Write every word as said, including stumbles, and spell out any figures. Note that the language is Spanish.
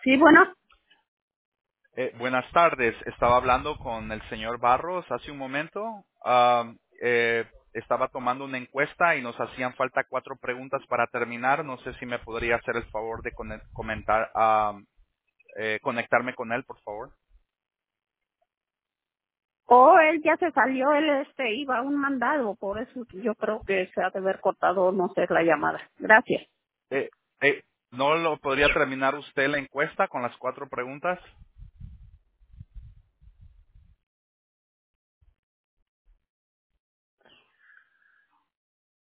Sí, bueno. Eh, buenas tardes. Estaba hablando con el señor Barros hace un momento. Am, eh, estaba tomando una encuesta y nos hacían falta cuatro preguntas para terminar. No sé si me podría hacer el favor de cone- comentar, am, eh, conectarme con él, por favor. Oh, él ya se salió, él este iba a un mandado, por eso yo creo que se ha de haber cortado, no sé, la llamada. Gracias. Eh, eh, ¿No lo podría terminar usted la encuesta con las cuatro preguntas?